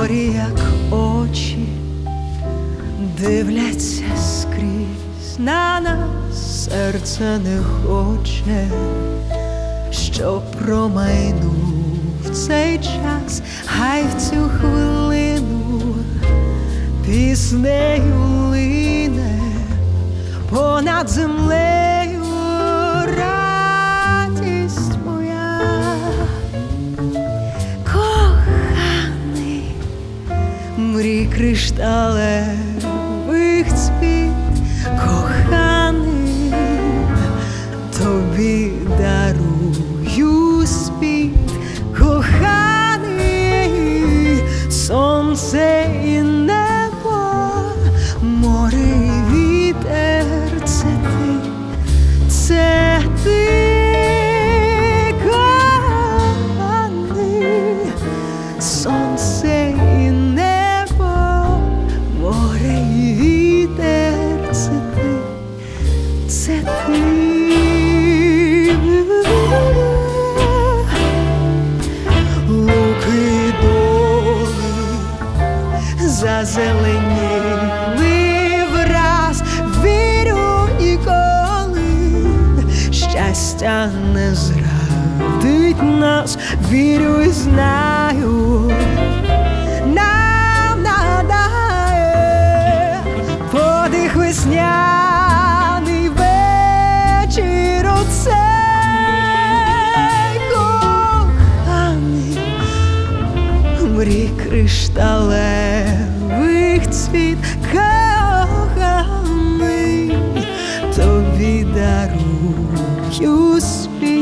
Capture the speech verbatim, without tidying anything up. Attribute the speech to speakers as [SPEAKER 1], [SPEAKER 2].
[SPEAKER 1] зорі, як очі, дивляться скрізь на нас, серце не хоче, що промайнув цей час, хай в цю хвилину піснею лине понад землею радість моя. Коханий, мрій кришталевих цвіт, коханий, тобі дарую спів, коханий, сонце і небо, море і вітер, це ти, це ти, коханий, сонце і небо, море і вітер, це ти, це ти. Луки доли зазеленіли враз, вірю ніколи, щастя не зрадить нас, вірю і знаю, нам надає подих весняний вечір оцей, коханий, мрій кришталевих цвіт, коханий, тобі дарую спів.